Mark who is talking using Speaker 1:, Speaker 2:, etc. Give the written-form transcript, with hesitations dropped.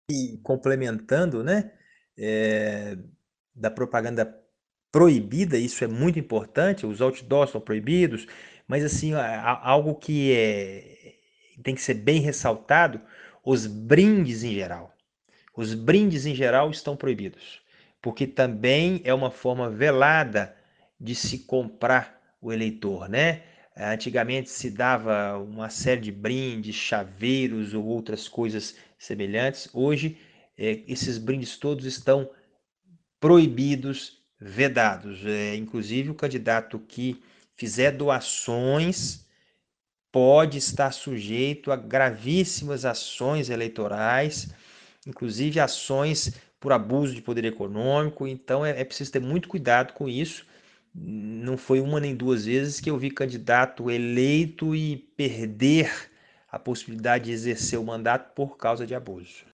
Speaker 1: E complementando, né, eh, da propaganda proibida, isso é muito importante, os outdoors são proibidos, mas assim, algo que tem que ser bem ressaltado, os brindes em geral. Os brindes em geral estão proibidos, porque também é uma forma velada de se comprar o eleitor, né? Antigamente se dava uma série de brindes, chaveiros ou outras coisas semelhantes. Hoje, esses brindes todos estão proibidos, vedados. Inclusive, o candidato que fizer doações pode estar sujeito a gravíssimas ações eleitorais, inclusive ações por abuso de poder econômico. Então é preciso ter muito cuidado com isso. Não foi uma nem duas vezes que eu vi candidato eleito e perder a possibilidade de exercer o mandato por causa de abuso.